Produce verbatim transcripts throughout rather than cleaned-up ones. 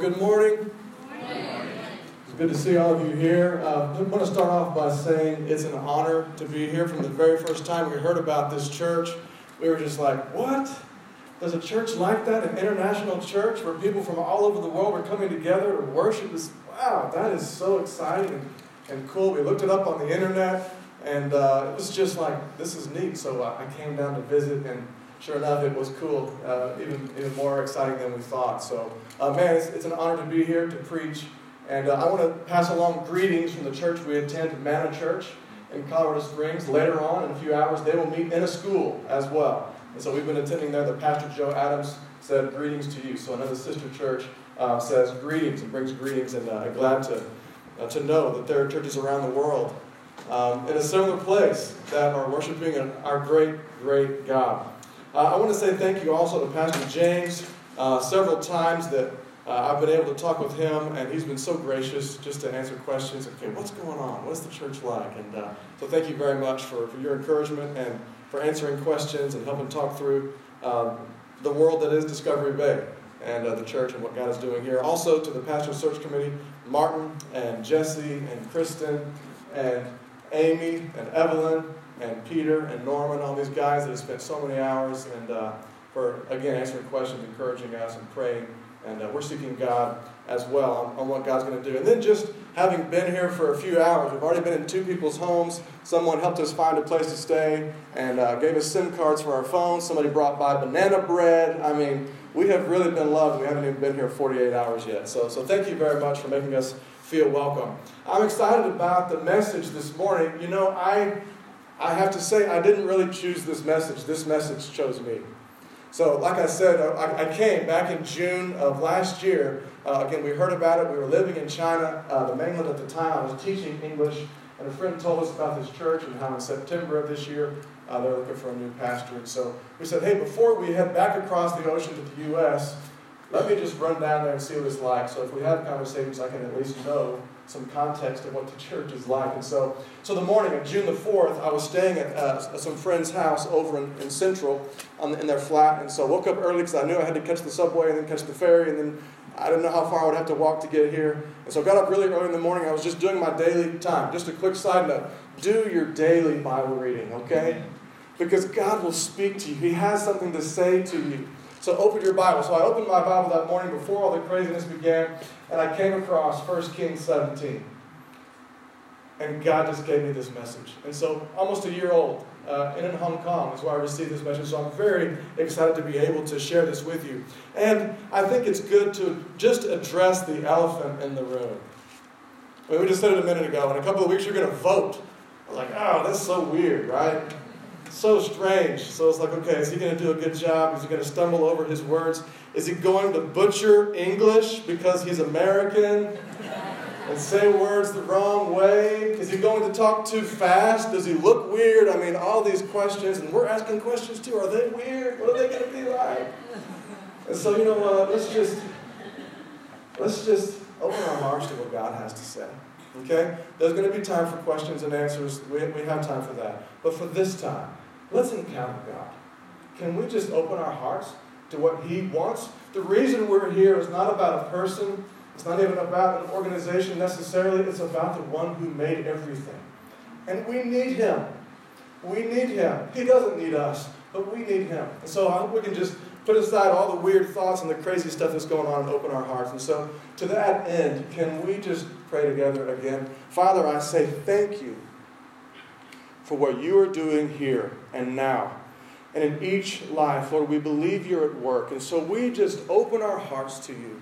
Good morning. It's good to see all of you here. Uh, I want to start off by saying it's an honor to be here. From the very first time we heard about this church, we were just like, what? There's a church like that, an international church where people from all over the world are coming together to worship. This, wow, that is so exciting and, and cool. We looked it up on the internet, and uh, it was just like, this is neat. So uh, I came down to visit, and sure enough, it was cool, uh, even, even more exciting than we thought. So, uh, man, it's, it's an honor to be here to preach. And uh, I want to pass along greetings from the church we attend, Manna Church in Colorado Springs. Later on, in a few hours, they will meet in a school as well. And so we've been attending there. The Pastor Joe Adams said greetings to you. So another sister church uh, says greetings and brings greetings. And uh, I'm glad to, uh, to know that there are churches around the world um, in a similar place that are worshiping our great, great God. Uh, I want to say thank you also to Pastor James. Uh, several times that uh, I've been able to talk with him, and he's been so gracious just to answer questions. Okay, what's going on? What's the church like? And uh, so thank you very much for, for your encouragement and for answering questions and helping talk through um, the world that is Discovery Bay and uh, the church and what God is doing here. Also to the Pastor Search Committee, Martin and Jesse and Kristen and Amy and Evelyn and Peter and Norman, all these guys that have spent so many hours and uh, for, again, answering questions, encouraging us and praying. And uh, we're seeking God as well on, on what God's going to do. And then just having been here for a few hours, we've already been in two people's homes. Someone helped us find a place to stay and uh, gave us SIM cards for our phones. Somebody brought by banana bread. I mean, we have really been loved. We haven't even been here forty-eight hours yet. So, so thank you very much for making us feel welcome. I'm excited about the message this morning. You know, I... I have to say, I didn't really choose this message. This message chose me. So, like I said, I, I came back in June of last year. Uh, again, we heard about it. We were living in China, uh, the mainland at the time. I was teaching English, and a friend told us about this church and how in September of this year, uh, they're looking for a new pastor. And so we said, hey, before we head back across the ocean to the U S, let me just run down there and see what it's like. So if we have conversations, I can at least know some context of what the church is like. And so, so the morning of June the fourth, I was staying at uh, some friend's house over in, in Central on the, in their flat. And so I woke up early because I knew I had to catch the subway and then catch the ferry. And then I didn't know how far I would have to walk to get here. And so I got up really early in the morning. I was just doing my daily time. Just a quick side note. Do your daily Bible reading, okay? Because God will speak to you. He has something to say to you. So open your Bible. So I opened my Bible that morning before all the craziness began, and I came across First Kings seventeen. And God just gave me this message. And so almost a year old, uh, and in Hong Kong is where I received this message. So I'm very excited to be able to share this with you. And I think it's good to just address the elephant in the room. I mean, we just said it a minute ago. In a couple of weeks, you're going to vote. I was like, oh, that's so weird, right? So strange. So it's like, okay, is he going to do a good job? Is he going to stumble over his words? Is he going to butcher English because he's American and say words the wrong way? Is he going to talk too fast? Does he look weird? I mean, all these questions, and we're asking questions too. Are they weird? What are they going to be like? And so, you know what? Let's just, let's just open our hearts to what God has to say. Okay? There's going to be time for questions and answers. We, we have time for that. But for this time, let's encounter God. Can we just open our hearts to what He wants? The reason we're here is not about a person. It's not even about an organization necessarily. It's about the one who made everything. And we need Him. We need Him. He doesn't need us, but we need Him. And so I hope we can just put aside all the weird thoughts and the crazy stuff that's going on and open our hearts. And so to that end, can we just pray together again? Father, I say thank you for what you are doing here and now. And in each life, Lord, we believe you're at work. And so we just open our hearts to you.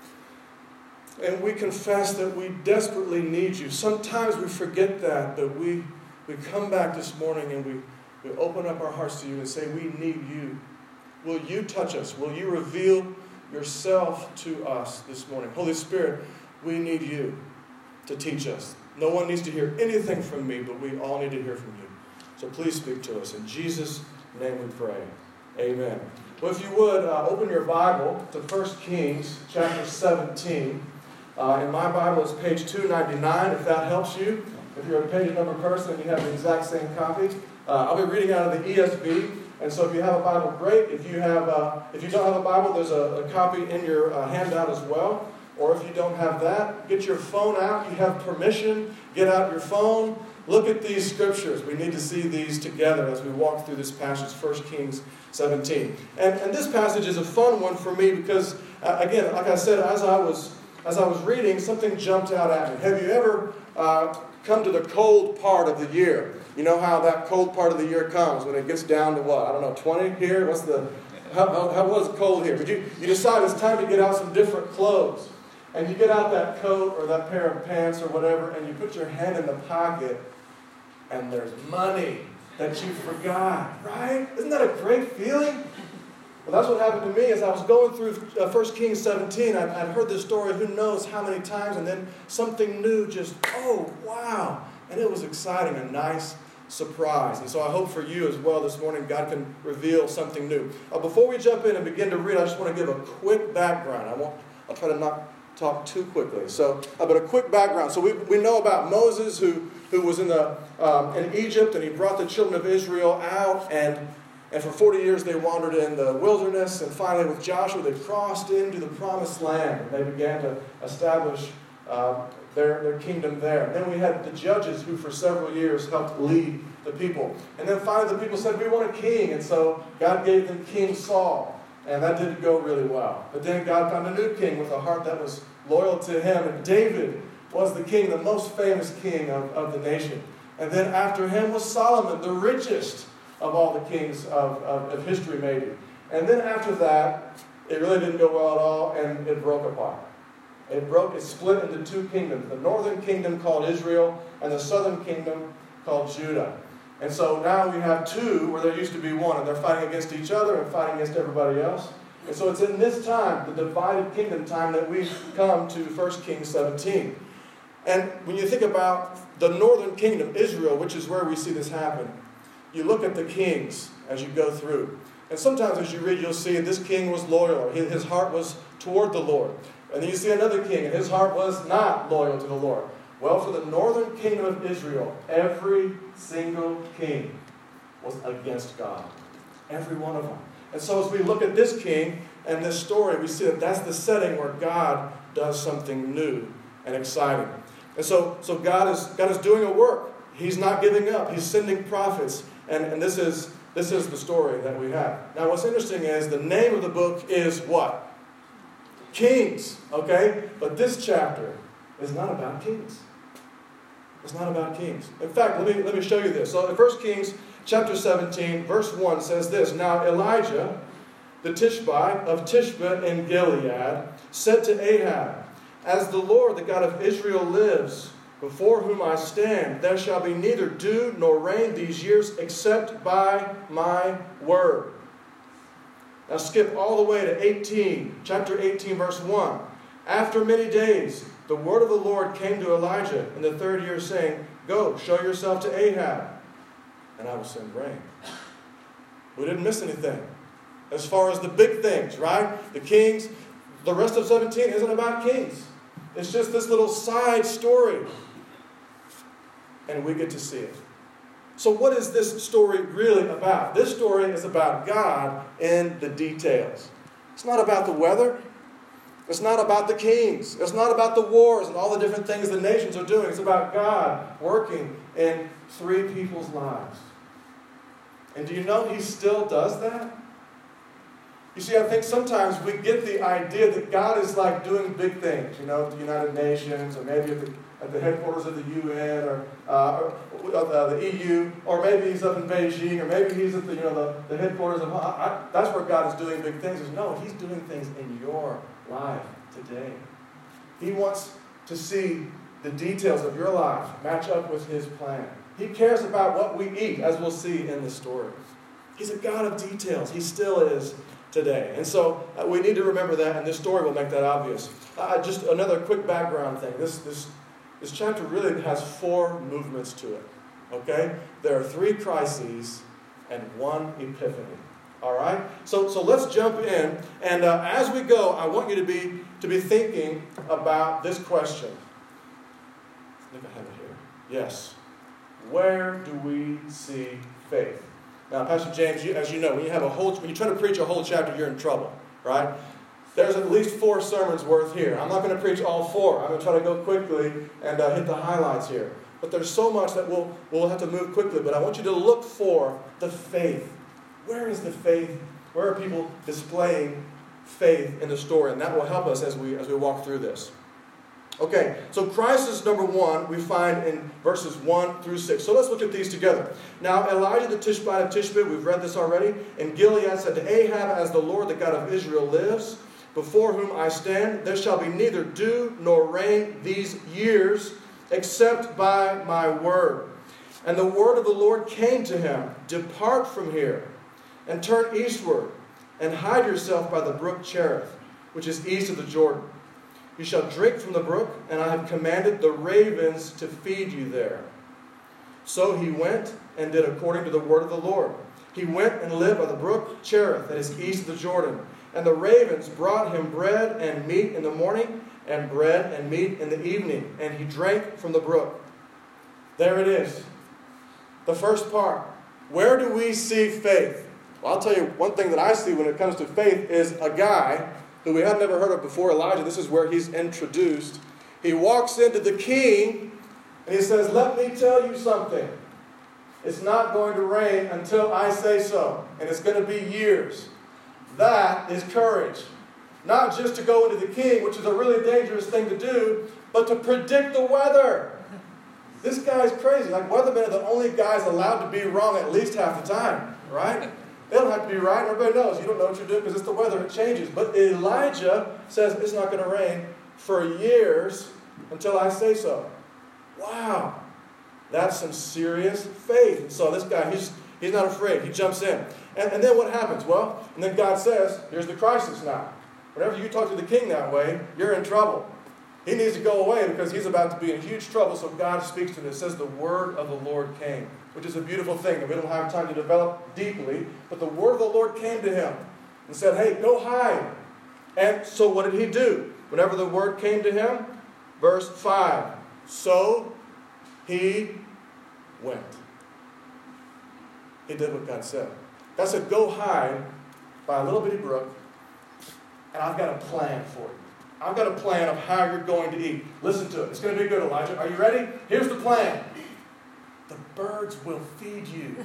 And we confess that we desperately need you. Sometimes we forget that, but we, we come back this morning and we, we open up our hearts to you and say, we need you. Will you touch us? Will you reveal yourself to us this morning? Holy Spirit, we need you to teach us. No one needs to hear anything from me, but we all need to hear from you. So please speak to us. In Jesus' name we pray. Amen. Well, if you would, uh, open your Bible to First Kings chapter seventeen. Uh, in my Bible, it's page two ninety-nine, if that helps you. If you're a page number person and you have the exact same copy. Uh, I'll be reading out of the E S V. And so if you have a Bible, great. If you have, uh, if you don't have a Bible, there's a, a copy in your uh, handout as well. Or if you don't have that, get your phone out. You have permission. Get out your phone. Look at these scriptures. We need to see these together as we walk through this passage, First Kings seventeen. And, and this passage is a fun one for me because, uh, again, like I said, as I was as I was reading, something jumped out at me. Have you ever uh, come to the cold part of the year? You know how that cold part of the year comes when it gets down to what? I don't know, twenty here? What's the, how, how, how was it cold here? But you, you decide it's time to get out some different clothes. And you get out that coat or that pair of pants or whatever, and you put your hand in the pocket, and there's money that you forgot, right? Isn't that a great feeling? Well, that's what happened to me as I was going through uh, First Kings seventeen. I, I'd heard this story who knows how many times, and then something new just, oh, wow. And it was exciting, a nice surprise. And so I hope for you as well this morning, God can reveal something new. Uh, before we jump in and begin to read, I just want to give a quick background. I won't, I'll try to not talk too quickly. So, uh, but a quick background. So we, we know about Moses who, who was in, the, um, in Egypt, and he brought the children of Israel out, and, and for forty years they wandered in the wilderness, and finally with Joshua they crossed into the promised land, and they began to establish uh, their, their kingdom there. And then we had the judges who for several years helped lead the people. And then finally the people said, we want a king, and so God gave them King Saul. And that didn't go really well. But then God found a new king with a heart that was loyal to him. And David was the king, the most famous king of, of the nation. And then after him was Solomon, the richest of all the kings of, of, of history maybe. And then after that, it really didn't go well at all, and it broke apart. It broke, it split into two kingdoms. The northern kingdom called Israel, and the southern kingdom called Judah. And so now we have two where there used to be one, and they're fighting against each other and fighting against everybody else. And so it's in this time, the divided kingdom time, that we come to First Kings seventeen. And when you think about the northern kingdom, Israel, which is where we see this happen, you look at the kings as you go through. And sometimes as you read, you'll see this king was loyal. His heart was toward the Lord. And then you see another king, and his heart was not loyal to the Lord. Well, for the northern kingdom of Israel, every single king was against God. Every one of them. And so as we look at this king and this story, we see that that's the setting where God does something new and exciting. And so, so God is God is doing a work. He's not giving up. He's sending prophets. And, and this is this is the story that we have. Now what's interesting is the name of the book is what? Kings. Okay? But this chapter is not about kings. It's not about kings. In fact, let me, let me show you this. So in First Kings chapter seventeen, verse one says this. Now Elijah, the Tishbe of Tishbe in Gilead, said to Ahab, as the Lord, the God of Israel, lives, before whom I stand, there shall be neither dew nor rain these years except by my word. Now skip all the way to eighteen, chapter eighteen, verse one. After many days, the word of the Lord came to Elijah in the third year, saying, go, show yourself to Ahab, and I will send rain. We didn't miss anything. As far as the big things, right? The kings, the rest of seventeen isn't about kings. It's just this little side story. And we get to see it. So what is this story really about? This story is about God in the details. It's not about the weather. It's not about the kings. It's not about the wars and all the different things the nations are doing. It's about God working in three people's lives. And do you know He still does that? You see, I think sometimes we get the idea that God is like doing big things, you know, the United Nations, or maybe at the, at the headquarters of the U N, or, uh, or uh, the E U, or maybe He's up in Beijing, or maybe He's at the, you know, the, the headquarters of, I, I, that's where God is doing big things. No, He's doing things in your life today. He wants to see the details of your life match up with His plan. He cares about what we eat, as we'll see in the story. He's a God of details. He still is today. And so uh, we need to remember that, and this story will make that obvious. Uh, just another quick background thing. This, this, this chapter really has four movements to it. Okay? There are three crises and one epiphany. All right? So, so let's jump in. And uh, as we go, I want you to be, to be thinking about this question. I think I have it here. Yes. Where do we see faith? Now, Pastor James, you, as you know, when you have a whole, when you try to preach a whole chapter, you're in trouble, right? There's at least four sermons worth here. I'm not going to preach all four. I'm going to try to go quickly and uh, hit the highlights here. But there's so much that we'll, we'll have to move quickly. But I want you to look for the faith. Where is the faith? Where are people displaying faith in the story? And that will help us as we, as we walk through this. Okay, so crisis number one we find in verses one through six. So let's look at these together. Now Elijah the Tishbite of Tishbe, we've read this already, and Gilead said to Ahab, as the Lord, the God of Israel, lives, before whom I stand, there shall be neither dew nor rain these years, except by my word. And the word of the Lord came to him, depart from here, and turn eastward, and hide yourself by the brook Cherith, which is east of the Jordan. You shall drink from the brook, and I have commanded the ravens to feed you there. So he went and did according to the word of the Lord. He went and lived by the brook Cherith, that is east of the Jordan. And the ravens brought him bread and meat in the morning, and bread and meat in the evening. And he drank from the brook. There it is. The first part. Where do we see faith? Well, I'll tell you one thing that I see when it comes to faith is a guy who we have never heard of before, Elijah. This is where he's introduced. He walks into the king and he says, let me tell you something. It's not going to rain until I say so. And it's going to be years. That is courage. Not just to go into the king, which is a really dangerous thing to do, but to predict the weather. This guy's crazy. Like, weathermen are the only guys allowed to be wrong at least half the time, right? They don't have to be right. Everybody knows you don't know what you're doing because it's the weather. It changes. But Elijah says it's not going to rain for years until I say so. Wow. That's some serious faith. And so this guy, he's, he's not afraid. He jumps in. And, and then what happens? Well, and then God says, here's the crisis now. Whenever you talk to the king that way, you're in trouble. He needs to go away because he's about to be in huge trouble. So God speaks to him. It says the word of the Lord came, which is a beautiful thing that we don't have time to develop deeply. But the word of the Lord came to him and said, hey, go hide. And so what did he do? Whenever the word came to him, verse five, so he went. He did what God said. God said, go hide by a little bitty brook, and I've got a plan for you. I've got a plan of how you're going to eat. Listen to it. It's going to be good, Elijah. Are you ready? Here's the plan. The birds will feed you.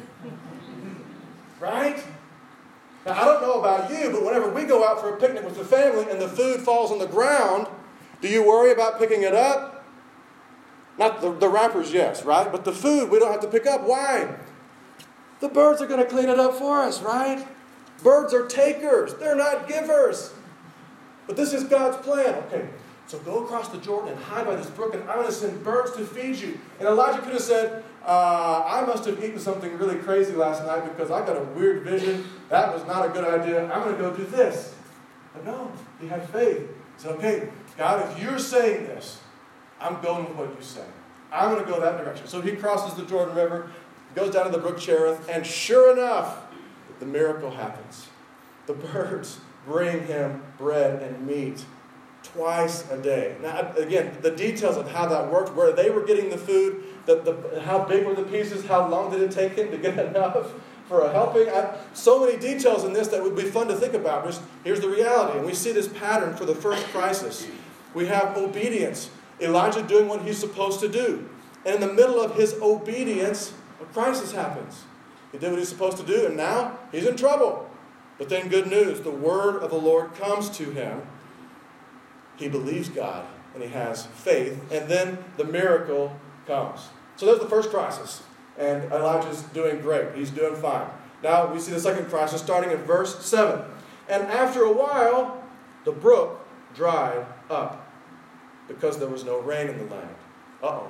Right? Now, I don't know about you, but whenever we go out for a picnic with the family and the food falls on the ground, do you worry about picking it up? Not the, the wrappers, yes, right? But the food we don't have to pick up. Why? The birds are going to clean it up for us, right? Birds are takers. They're not givers. But this is God's plan. Okay, so go across the Jordan and hide by this brook, and I'm going to send birds to feed you. And Elijah could have said, uh, I must have eaten something really crazy last night because I got a weird vision. That was not a good idea. I'm going to go do this. But no, he had faith. He said, okay, God, if you're saying this, I'm going with what you say. I'm going to go that direction. So he crosses the Jordan River, goes down to the brook Cherith, and sure enough, the miracle happens. The birds bring him bread and meat twice a day. Now, again, the details of how that worked, where they were getting the food, the, the, how big were the pieces, how long did it take him to get enough for a helping. I, so many details in this that would be fun to think about. Just, here's the reality, and we see this pattern for the first crisis. We have obedience. Elijah doing what he's supposed to do. And in the middle of his obedience, a crisis happens. He did what he's supposed to do, and now he's in trouble. But then good news, the word of the Lord comes to him. He believes God, and he has faith, and then the miracle comes. So there's the first crisis, and Elijah's doing great. He's doing fine. Now we see the second crisis starting in verse seven. And after a while, the brook dried up because there was no rain in the land. Uh-oh.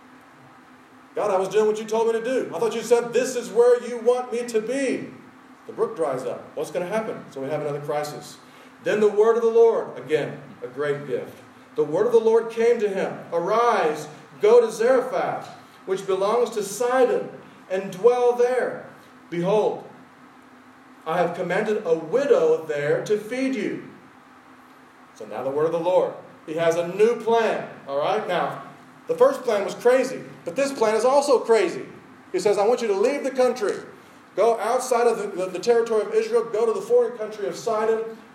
God, I was doing what you told me to do. I thought you said this is where you want me to be. The brook dries up. What's going to happen? So we have another crisis. Then the word of the Lord, again, a great gift. The word of the Lord came to him. Arise, go to Zarephath, which belongs to Sidon, and dwell there. Behold, I have commanded a widow there to feed you. So now the word of the Lord. He has a new plan. All right? Now, the first plan was crazy, but this plan is also crazy. He says, I want you to leave the country. Go outside of the, the, the territory of Israel, go to the foreign country of Sidon,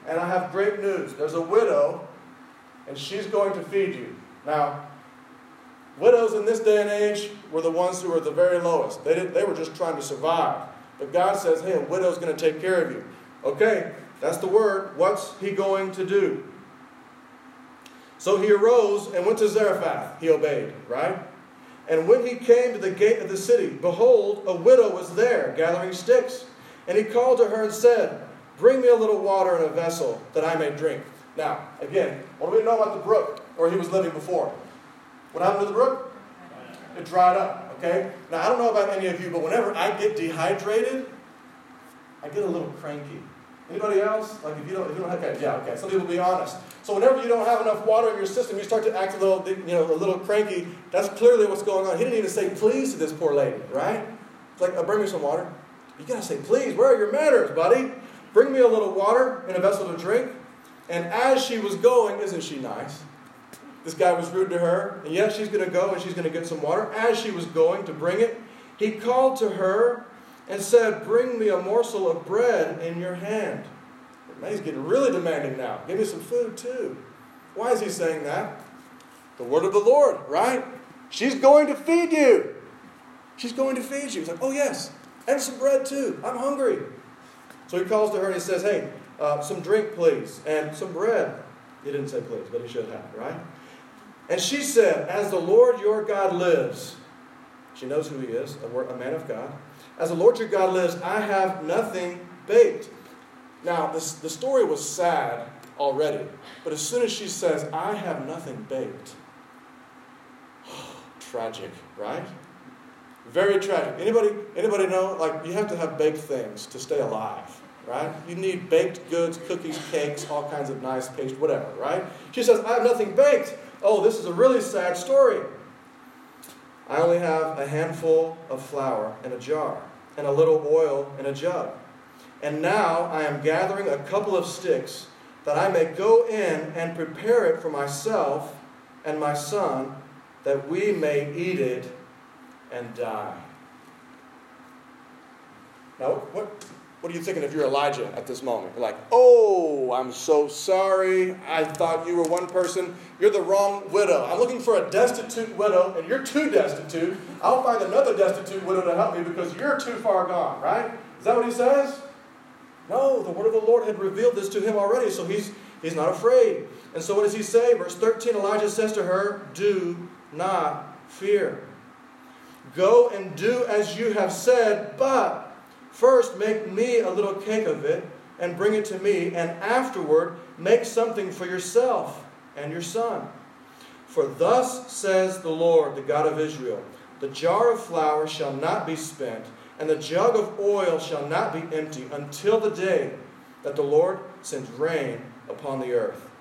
and I have great news. There's a widow, and she's going to feed you. Now, widows in this day and age were the ones who were the very lowest. They, didn't, they were just trying to survive. But God says, hey, a widow's going to take care of you. Okay, that's the word. What's he going to do? So he arose and went to Zarephath. He obeyed, right? And when he came to the gate of the city, behold, a widow was there, gathering sticks. And he called to her and said, bring me a little water in a vessel, that I may drink. Now, again, what do we know about the brook where he was living before? What happened to the brook? It dried up, okay? Now, I don't know about any of you, but whenever I get dehydrated, I get a little cranky. Anybody else? Like if you don't, if you don't have, okay, yeah, okay. Some people be honest. So whenever you don't have enough water in your system, you start to act a little, you know, a little cranky. That's clearly what's going on. He didn't even say please to this poor lady, right? It's like, oh, bring me some water. You gotta say please. Where are your manners, buddy? Bring me a little water in a vessel to drink. And as she was going, isn't she nice? This guy was rude to her, and yes, she's going to go and she's going to get some water. As she was going to bring it, he called to her and said, bring me a morsel of bread in your hand. Man, he's getting really demanding now. Give me some food too. Why is he saying that? The word of the Lord, right? She's going to feed you. She's going to feed you. He's like, oh yes, and some bread too. I'm hungry. So he calls to her and he says, hey, uh, some drink please, and some bread. He didn't say please, but he should have, right? And she said, as the Lord your God lives, she knows who he is, a man of God. As the Lord your God lives, I have nothing baked. Now, this, the story was sad already, but as soon as she says, I have nothing baked, tragic, right? Very tragic. Anybody, anybody know, like, you have to have baked things to stay alive, right? You need baked goods, cookies, cakes, all kinds of nice paste, whatever, right? She says, I have nothing baked. Oh, this is a really sad story. I only have a handful of flour in a jar and a little oil in a jug. And now I am gathering a couple of sticks that I may go in and prepare it for myself and my son, that we may eat it and die. Now, what, what are you thinking if you're Elijah at this moment? You're like, oh, I'm so sorry. I thought you were one person. You're the wrong widow. I'm looking for a destitute widow, and you're too destitute. I'll find another destitute widow to help me because you're too far gone, right? Is that what he says? No, the word of the Lord had revealed this to him already, so he's, he's not afraid. And so what does he say? Verse thirteen, Elijah says to her, do not fear. Go and do as you have said, but first make me a little cake of it and bring it to me, and afterward make something for yourself and your son. For thus says the Lord, the God of Israel, the jar of flour shall not be spent, and the jug of oil shall not be empty until the day that the Lord sends rain upon the earth.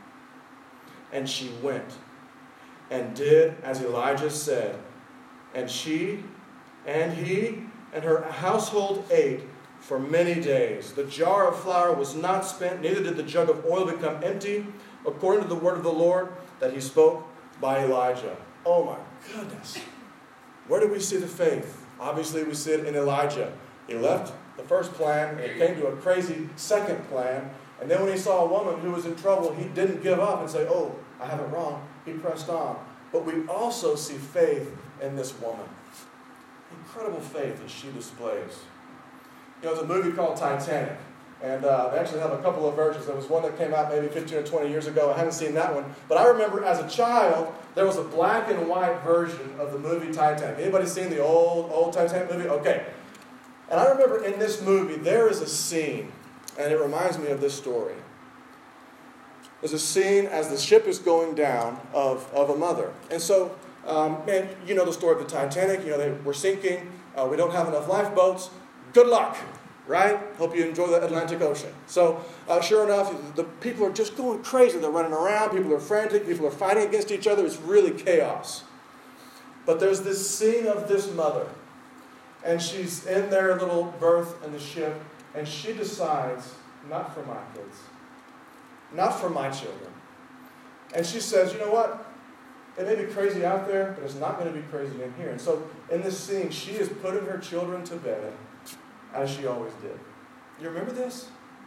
And she went and did as Elijah said, and she and he and her household ate for many days. The jar of flour was not spent, neither did the jug of oil become empty, according to the word of the Lord that he spoke by Elijah. Oh my goodness. Where do we see the faith? Obviously we see it in Elijah. He left the first plan, and it came to a crazy second plan, and then when he saw a woman who was in trouble, he didn't give up and say, oh, I have it wrong. He pressed on. But we also see faith in this woman. Incredible faith that she displays. You know, there's a movie called Titanic, and uh, they actually have a couple of versions. There was one that came out maybe fifteen or twenty years ago. I haven't seen that one. But I remember as a child, there was a black and white version of the movie Titanic. Anybody seen the old, old Titanic movie? Okay. And I remember in this movie, there is a scene, and it reminds me of this story. There's a scene as the ship is going down of, of a mother. And so, um, man, you know the story of the Titanic. You know, they were sinking. Uh, we don't have enough lifeboats. Good luck, right? Hope you enjoy the Atlantic Ocean. So, uh, sure enough, the people are just going crazy. They're running around. People are frantic. People are fighting against each other. It's really chaos. But there's this scene of this mother. And she's in their little berth in the ship. And she decides, not for my kids. Not for my children. And she says, you know what? It may be crazy out there, but it's not going to be crazy in here. And so in this scene, she is putting her children to bed, as she always did. You remember this?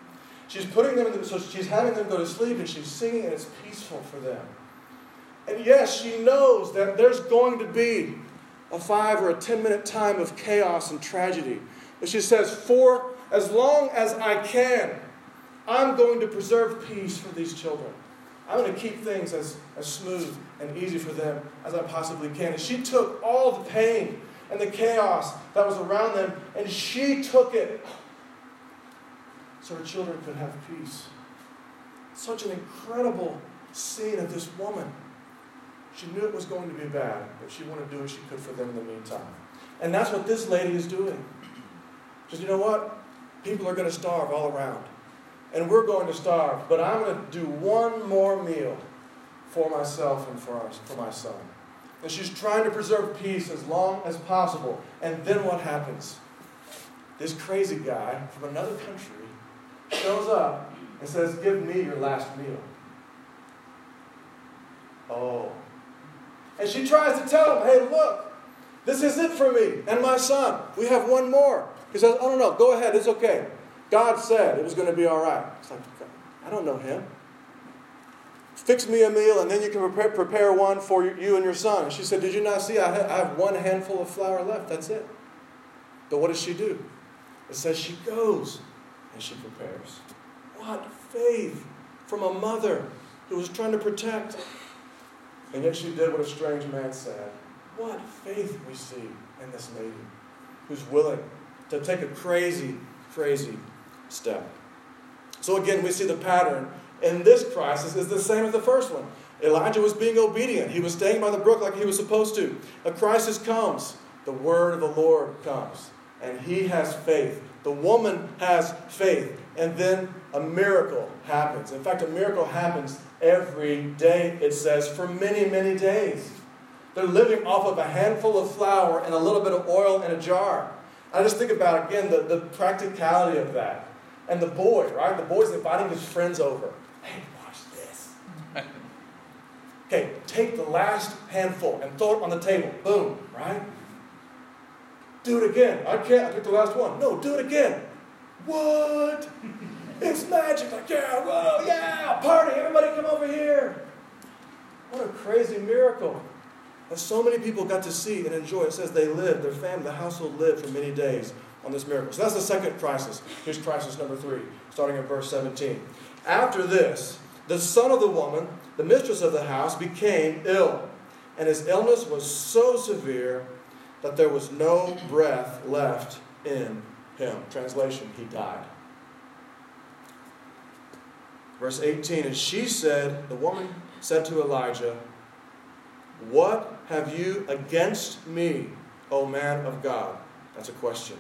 She's putting them in the, so she's having them go to sleep, and she's singing, and it's peaceful for them. And yes, she knows that there's going to be a five or a ten minute time of chaos and tragedy. But she says, for as long as I can, I'm going to preserve peace for these children. I'm going to keep things as, as smooth and easy for them as I possibly can. And she took all the pain and the chaos that was around them, and she took it so her children could have peace. Such an incredible scene of this woman. She knew it was going to be bad, but she wanted to do what she could for them in the meantime. And that's what this lady is doing. She says, you know what? People are going to starve all around. And we're going to starve, but I'm going to do one more meal for myself and for, our, for my son. And she's trying to preserve peace as long as possible. And then what happens? This crazy guy from another country shows up and says, give me your last meal. Oh. And she tries to tell him, hey, look, this is it for me and my son. We have one more. He says, oh, no, no, go ahead. It's okay. God said it was going to be all right. It's like, I don't know him. Fix me a meal, and then you can prepare, prepare one for you and your son. And she said, did you not see? I have, I have one handful of flour left. That's it. But what does she do? It says she goes and she prepares. What faith from a mother who was trying to protect. And yet she did what a strange man said. What faith we see in this lady who's willing to take a crazy, crazy step. So again, we see the pattern in this crisis is the same as the first one. Elijah was being obedient. He was staying by the brook like he was supposed to. A crisis comes. The word of the Lord comes. And he has faith. The woman has faith. And then a miracle happens. In fact, a miracle happens every day, it says, for many, many days. They're living off of a handful of flour and a little bit of oil in a jar. I just think about, again, the, the practicality of that. And the boy, right? The boy's inviting his friends over. Hey, watch this. Okay, take the last handful and throw it on the table. Boom, right? Do it again. I can't. I took the last one. No, do it again. What? It's magic. Like, yeah, whoa, yeah, party. Everybody come over here. What a crazy miracle. And so many people got to see and enjoy. It says they lived, their family, the household lived for many days on this miracle. So that's the second crisis. Here's crisis number three, starting in verse seventeen. After this, the son of the woman, the mistress of the house, became ill. And his illness was so severe that there was no breath left in him. Translation, he died. Verse eighteen, and she said, the woman said to Elijah, what have you against me, O man of God? That's a question.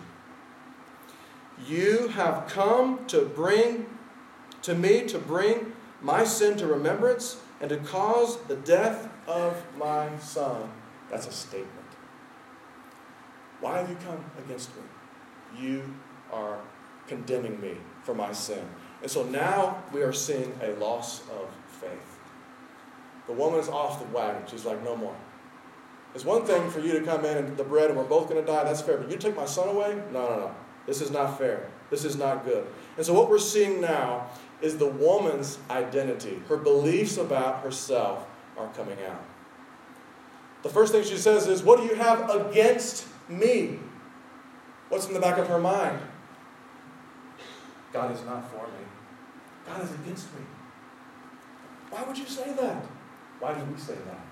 You have come to bring to me to bring my sin to remembrance and to cause the death of my son. That's a statement. Why have you come against me? You are condemning me for my sin. And so now we are seeing a loss of faith. The woman is off the wagon. She's like, no more. It's one thing for you to come in and the bread and we're both going to die. That's fair. But you take my son away? No, no, no. This is not fair. This is not good. And so what we're seeing now is the woman's identity. Her beliefs about herself are coming out. The first thing she says is, what do you have against me? What's in the back of her mind? God is not for me. God is against me. Why would you say that? Why do we say that?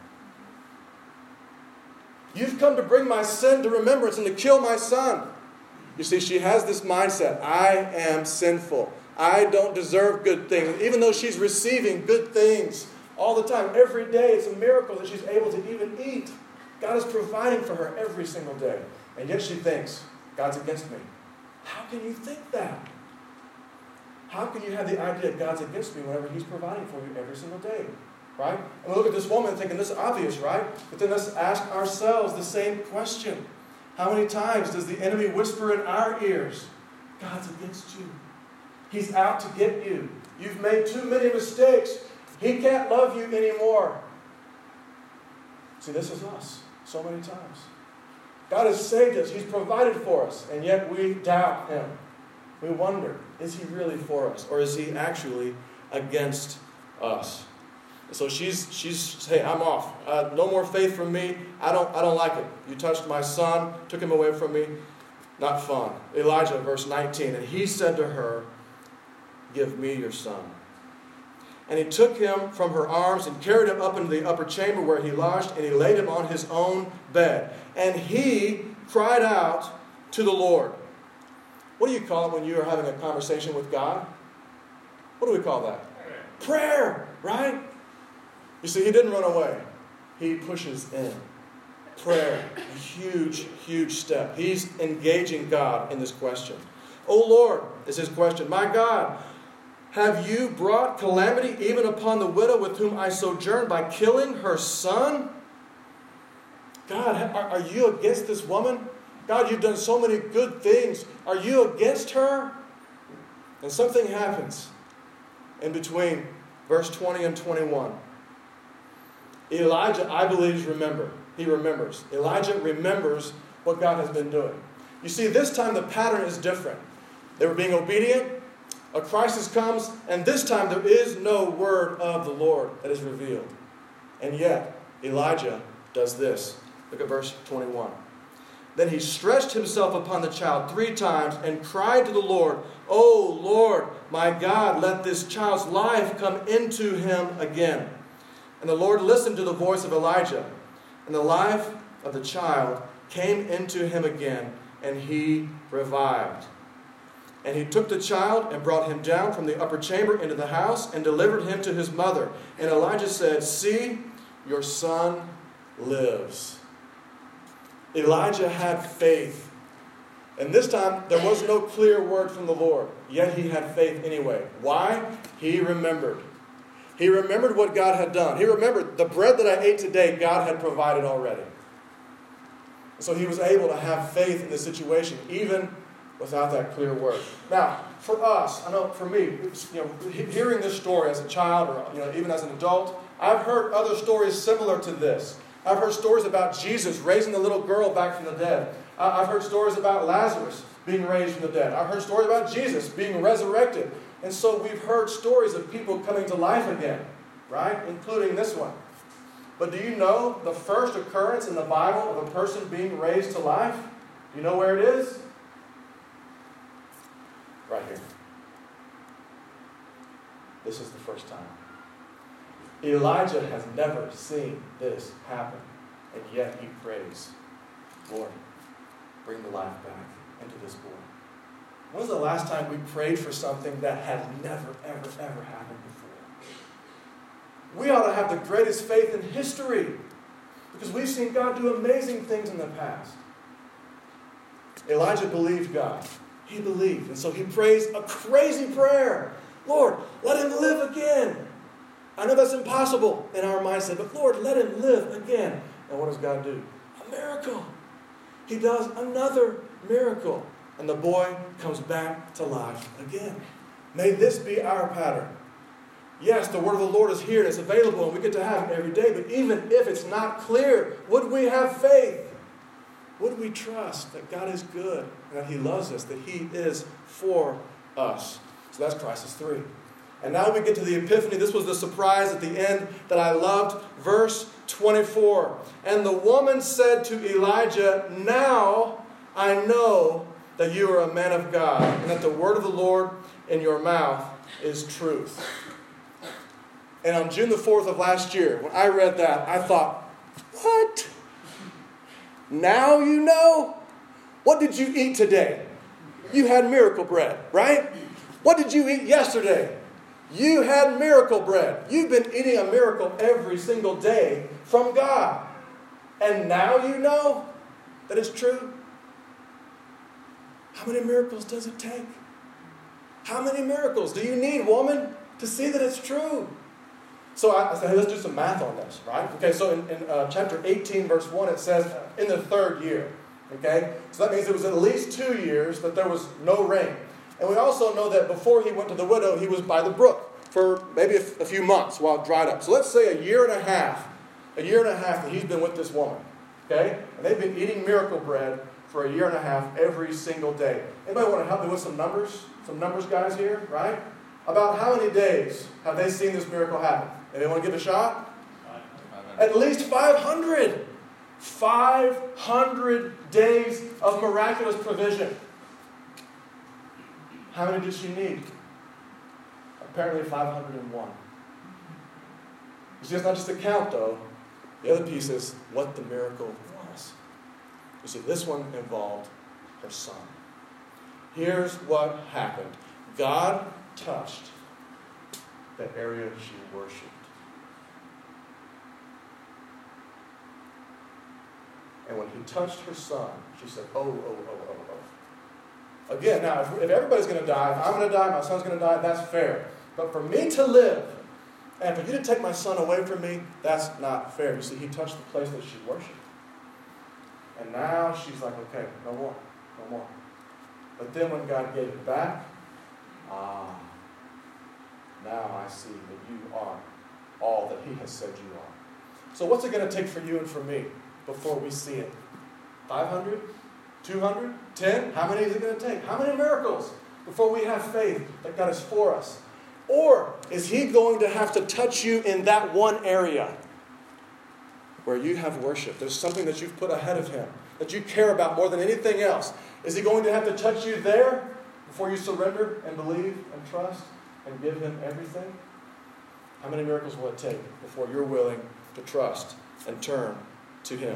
You've come to bring my sin to remembrance and to kill my son. You see, she has this mindset. I am sinful. I don't deserve good things. Even though she's receiving good things all the time, every day, it's a miracle that she's able to even eat. God is providing for her every single day. And yet she thinks, God's against me. How can you think that? How can you have the idea God's against me whenever he's providing for you every single day? Right? And we look at this woman thinking this is obvious, right? But then let's ask ourselves the same question. How many times does the enemy whisper in our ears, God's against you. He's out to get you. You've made too many mistakes. He can't love you anymore. See, this is us so many times. God has saved us. He's provided for us. And yet we doubt him. We wonder, Is he really for us? Or is he actually against us? And so she's, she's hey, I'm off. Uh, no more faith from me. I don't, I don't like it. You touched my son, took him away from me. Not fun. Elijah, verse nineteen. And he said to her, give me your son. And he took him from her arms and carried him up into the upper chamber where he lodged, and he laid him on his own bed. And he cried out to the Lord. What do you call it when you are having a conversation with God? What do we call that? Prayer, Prayer, right? You see, he didn't run away. He pushes in. Prayer, a huge, huge step. He's engaging God in this question. Oh Lord, is his question, my God, have you brought calamity even upon the widow with whom I sojourn by killing her son? God, are, are you against this woman? God, you've done so many good things. Are you against her? And something happens in between verse twenty and twenty-one. Elijah, I believe, remember. He remembers. Elijah remembers what God has been doing. You see, this time the pattern is different. They were being obedient. A crisis comes, and this time there is no word of the Lord that is revealed. And yet, Elijah does this. Look at verse twenty-one. Then he stretched himself upon the child three times and cried to the Lord, O Lord, my God, let this child's life come into him again. And the Lord listened to the voice of Elijah, and the life of the child came into him again, and he revived. And he took the child and brought him down from the upper chamber into the house and delivered him to his mother. And Elijah said, see, your son lives. Elijah had faith. And this time, there was no clear word from the Lord. Yet he had faith anyway. Why? He remembered. He remembered what God had done. He remembered the bread that I ate today, God had provided already. So he was able to have faith in the situation, even without that clear word. Now, for us, I know for me, you know, hearing this story as a child or you know, even as an adult, I've heard other stories similar to this. I've heard stories about Jesus raising the little girl back from the dead. I've heard stories about Lazarus being raised from the dead. I've heard stories about Jesus being resurrected. And so we've heard stories of people coming to life again, right? Including this one. But do you know the first occurrence in the Bible of a person being raised to life? Do you know where it is? Right here. This is the first time. Elijah has never seen this happen. And yet he prays, Lord, bring the life back into this boy. When was the last time we prayed for something that had never, ever, ever happened before? We ought to have the greatest faith in history because we've seen God do amazing things in the past. Elijah believed God. He believed. And so he prays a crazy prayer. Lord, let him live again. I know that's impossible in our mindset, but Lord, let him live again. And what does God do? A miracle. He does another miracle. And the boy comes back to life again. May this be our pattern. Yes, the word of the Lord is here and it's available and we get to have it every day. But even if it's not clear, would we have faith? Would we trust that God is good and that he loves us, that he is for us? So that's crisis three. And now we get to the epiphany. This was the surprise at the end that I loved. Verse twenty-four. And the woman said to Elijah, now I know that you are a man of God, and that the word of the Lord in your mouth is truth. And on June the fourth of last year, when I read that, I thought, what? Now you know? What did you eat today? You had miracle bread, right? What did you eat yesterday? You had miracle bread. You've been eating a miracle every single day from God. And now you know that it's true? How many miracles does it take? How many miracles do you need, woman, to see that it's true? So I, I said, hey, let's do some math on this, right? Okay, so in, in uh, chapter eighteen, verse one, it says, uh, in the third year. Okay? So that means it was at least two years that there was no rain. And we also know that before he went to the widow, he was by the brook for maybe a, a few months while it dried up. So let's say a year and a half, a year and a half that he's been with this woman. Okay? And they've been eating miracle bread for a year and a half every single day. Anybody want to help me with some numbers? Some numbers guys here, right? About how many days have they seen this miracle happen? Anybody want to give it a shot? At least five hundred. five hundred days of miraculous provision. How many did she need? Apparently five hundred one. You see, it's not just a count, though. The other piece is what the miracle was. You see, this one involved her son. Here's what happened. God touched the area she worshipped. And when he touched her son, she said, oh, oh, oh, oh, oh. Again, now, if, if everybody's going to die, if I'm going to die, my son's going to die, that's fair. But for me to live, and for you to take my son away from me, that's not fair. You see, he touched the place that she worshipped. And now she's like, okay, no more, no more. But then when God gave it back, ah, now I see that you are all that he has said you are. So what's it going to take for you and for me before we see it? five hundred? two hundred? ten? How many is it going to take? How many miracles before we have faith that God is for us? Or is he going to have to touch you in that one area where you have worship? There's something that you've put ahead of him, that you care about more than anything else. Is he going to have to touch you there before you surrender and believe and trust and give him everything? How many miracles will it take before you're willing to trust and turn to him?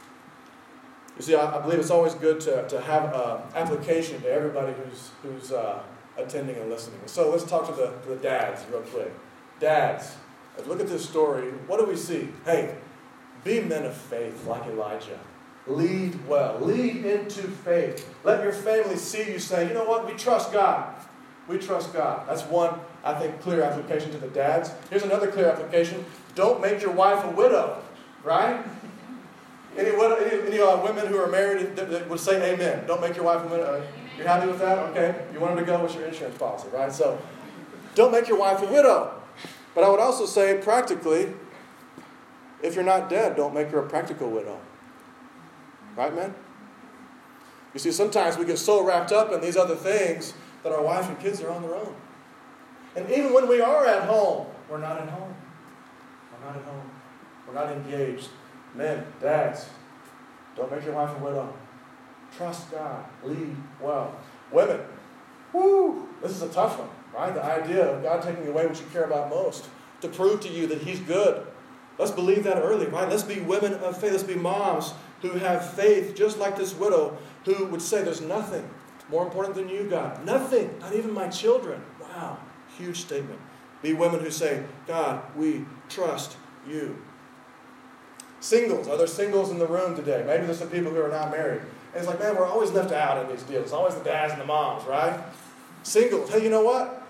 You see, I, I believe it's always good to, to have an application to everybody who's, who's uh, attending and listening. So let's talk to the, to the dads real quick. Dads, as we look at this story, what do we see? Hey, be men of faith like Elijah. Lead well. Lead into faith. Let your family see you say, you know what, we trust God. We trust God. That's one, I think, clear application to the dads. Here's another clear application. Don't make your wife a widow, right? Any, any, any uh, women who are married that, that would say amen. Don't make your wife a widow. You're happy with that? Okay. You want them to go with your insurance policy, right? So, don't make your wife a widow. But I would also say, practically, if you're not dead, don't make her a practical widow. Right, man? You see, sometimes we get so wrapped up in these other things that our wife and kids are on their own. And even when we are at home, we're not at home. We're not at home. We're not engaged. Men, dads, don't make your wife a widow. Trust God. Lead well. Women, whoo, this is a tough one, right? The idea of God taking away what you care about most to prove to you that he's good. Let's believe that early, right? Let's be women of faith. Let's be moms who have faith, just like this widow, who would say, there's nothing more important than you, God. Nothing, not even my children. Wow, huge statement. Be women who say, God, we trust you. Singles, are there singles in the room today? Maybe there's some people who are not married. And it's like, man, we're always left out in these deals. It's always the dads and the moms, right? Singles, hey, you know what?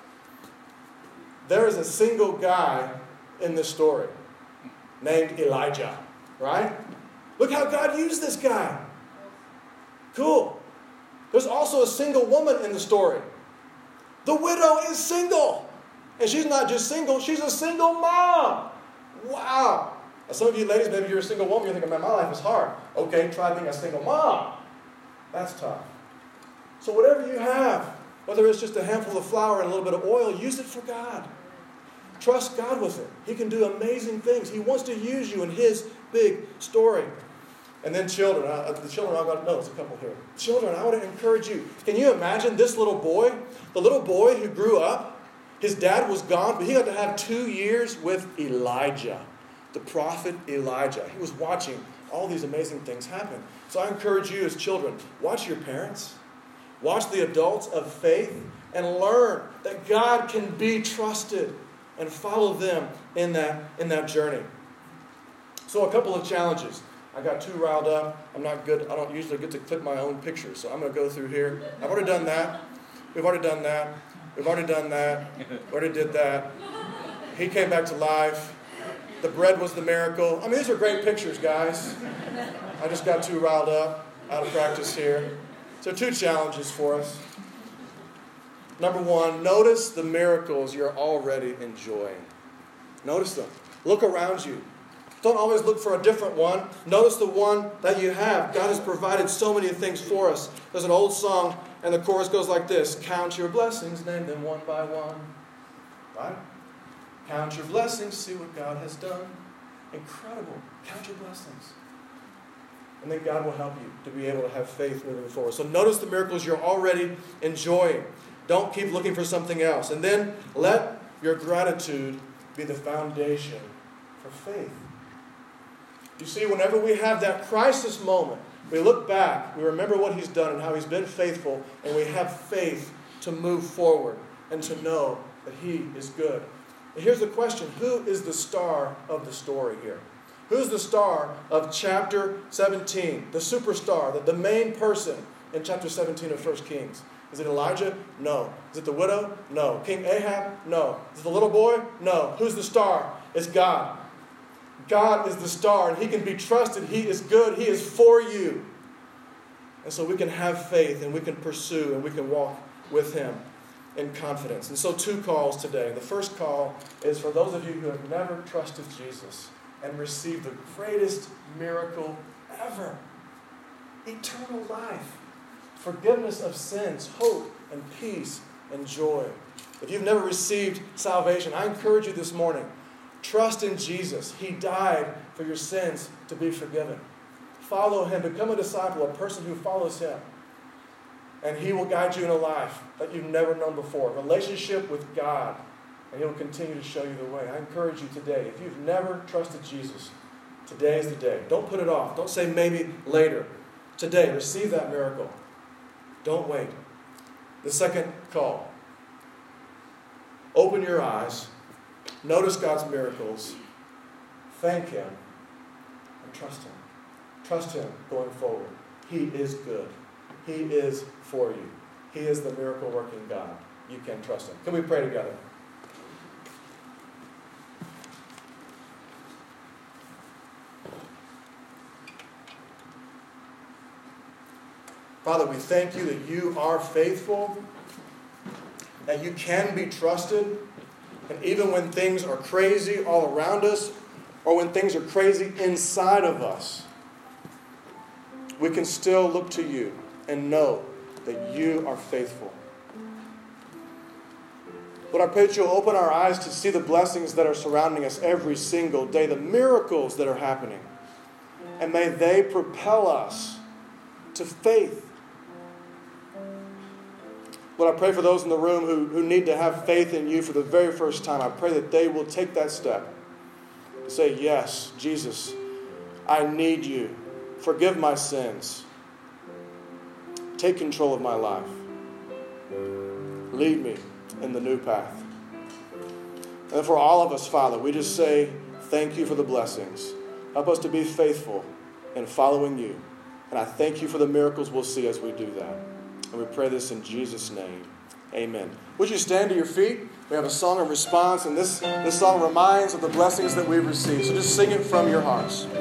There is a single guy in this story named Elijah, right? Look how God used this guy. Cool. There's also a single woman in the story. The widow is single. And she's not just single, she's a single mom. Wow. Now, some of you ladies, maybe you're a single woman, you're thinking, man, my life is hard. Okay, try being a single mom. That's tough. So whatever you have, whether it's just a handful of flour and a little bit of oil, use it for God. Trust God with it. He can do amazing things. He wants to use you in his big story. And then children. Uh, the children, I've got, no, there's a couple here. Children, I want to encourage you. Can you imagine this little boy? The little boy who grew up, his dad was gone, but he got to have two years with Elijah, the prophet Elijah. He was watching all these amazing things happen. So I encourage you as children, watch your parents. Watch the adults of faith and learn that God can be trusted and follow them in that, in that journey. So a couple of challenges. I got too riled up. I'm not good. I don't usually get to click my own pictures, so I'm going to go through here. I've already done that. We've already done that. We've already done that. We already did that. He came back to life. The bread was the miracle. I mean, these are great pictures, guys. I just got too riled up, out of practice here. So two challenges for us. Number one, notice the miracles you're already enjoying. Notice them. Look around you. Don't always look for a different one. Notice the one that you have. God has provided so many things for us. There's an old song, and the chorus goes like this. Count your blessings, name them one by one. Right? Count your blessings, see what God has done. Incredible. Count your blessings. And then God will help you to be able to have faith moving forward. So notice the miracles you're already enjoying. Don't keep looking for something else. And then let your gratitude be the foundation for faith. You see, whenever we have that crisis moment, we look back, we remember what He's done and how He's been faithful, and we have faith to move forward and to know that He is good. And here's the question. Who is the star of the story here? Who's the star of chapter seventeen? The superstar, the, the main person in chapter seventeen of First Kings. Is it Elijah? No. Is it the widow? No. King Ahab? No. Is it the little boy? No. Who's the star? It's God. God is the star, and He can be trusted. He is good. He is for you. And so we can have faith, and we can pursue, and we can walk with Him in confidence. And so two calls today. The first call is for those of you who have never trusted Jesus and received the greatest miracle ever. Eternal life. Forgiveness of sins, hope, and peace, and joy. If you've never received salvation, I encourage you this morning, trust in Jesus. He died for your sins to be forgiven. Follow Him. Become a disciple, a person who follows Him. And He will guide you in a life that you've never known before. A relationship with God. And He will continue to show you the way. I encourage you today, if you've never trusted Jesus, today is the day. Don't put it off. Don't say maybe later. Today, receive that miracle. Don't wait. The second call. Open your eyes. Notice God's miracles. Thank Him. And trust Him. Trust Him going forward. He is good. He is for you. He is the miracle-working God. You can trust Him. Can we pray together? Father, we thank You that You are faithful, that You can be trusted, and even when things are crazy all around us, or when things are crazy inside of us, we can still look to You and know that You are faithful. Lord, I pray that You'll open our eyes to see the blessings that are surrounding us every single day, the miracles that are happening, and may they propel us to faith. Lord, I pray for those in the room who, who need to have faith in You for the very first time. I pray that they will take that step to say, yes, Jesus, I need You. Forgive my sins. Take control of my life. Lead me in the new path. And for all of us, Father, we just say thank You for the blessings. Help us to be faithful in following You. And I thank You for the miracles we'll see as we do that. And we pray this in Jesus' name. Amen. Would you stand to your feet? We have a song of response, and this, this song reminds of the blessings that we've received. So just sing it from your hearts.